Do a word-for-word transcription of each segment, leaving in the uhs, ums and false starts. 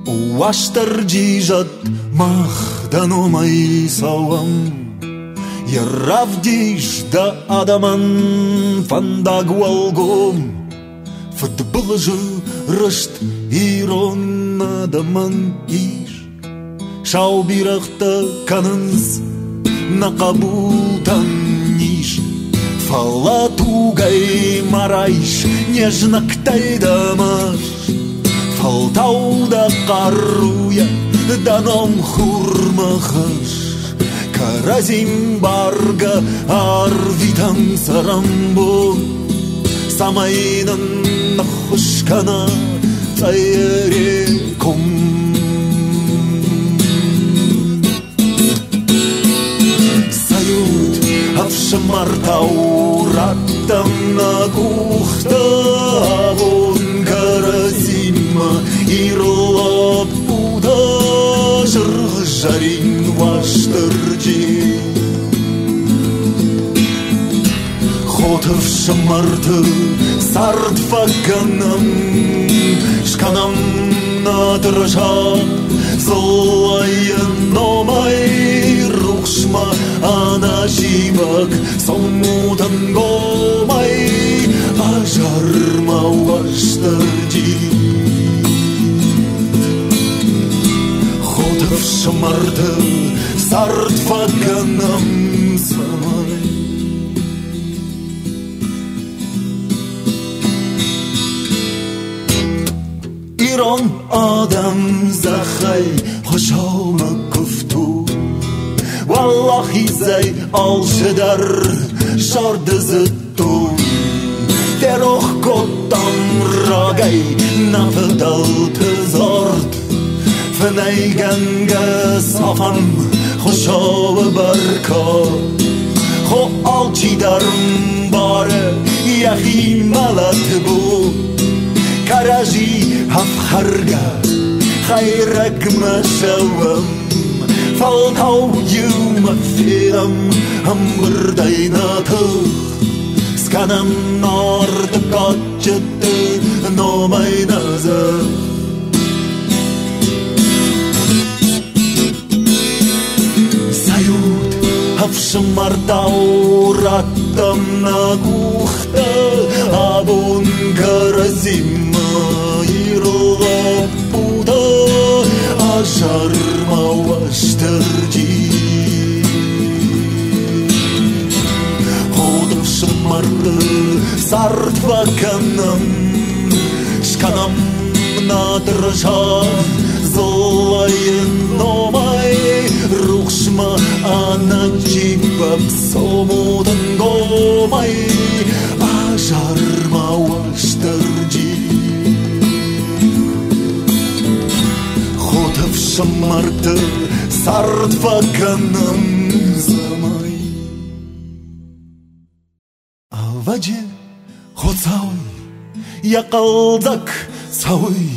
Уаштар джижат махданомай сауам Яравдиш да адаман фандагуалгом Футболжы рышт ирон адаман иш Шаубирахта канынз накабутан ниш Фалатугай марайш нежнактай дамаш Фалтауда қаруя даном хурмахаш Каразим барга арвитан сарамбон Самайнан нахушкана цайреком Сают авшамартаураттам на кухта Авон каразима ирлап пуда Жарин ваштырджи Хотов шамарты сардфаганам Шканам надржа Злая номай рухшма Ана живак сомудан гомай Ажарма ваштырджи Хотов шамарты сардфаганам самай Ирон адам захай хошома гуфту Валлахи зай алшидар шардызытту Терох коттам рагай нафдал тызорд Фнайганга сафам хошова барка Хо алчидарм баре яхи малат бу Каражи афхарга хайрак машавам Фалтау юма фирам амбырдайнаты Сканам норды качыты номайназы Сают авшамартаураттам на кухта Абун каразима ирлап пуда Ажарма ваштырджи Ходов шамарды сардваканам Шканам надржа Злая номай рухшма Ана джибак сомудан гомай Ажарма ваштырджи Хотов шамарты сардваканам замай А в воде хоцауй якалдак сауй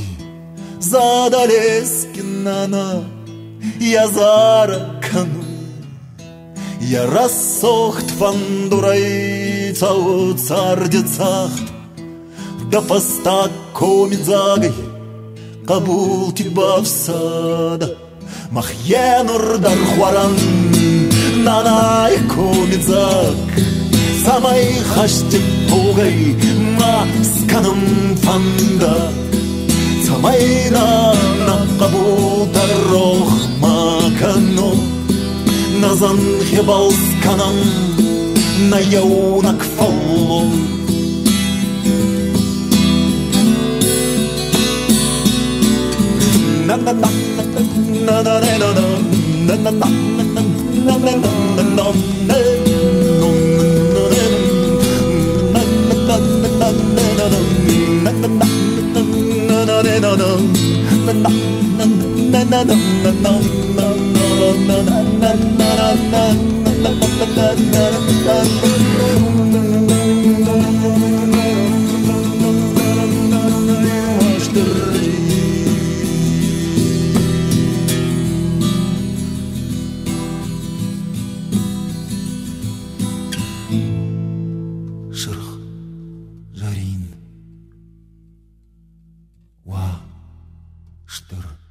Задалескинана я заракану Я рассохт фандурай цау цардецахт Да поста комидзагай Кабул тиба всада Махьенур дархваран Нанай комидзаг Самай хаштик тугай Масканым фанда Самайна на кабул дарох макану Назан хебалсканам На яунак фаллу Na na na na na na na na na Шырх, жарин, ва, штыр.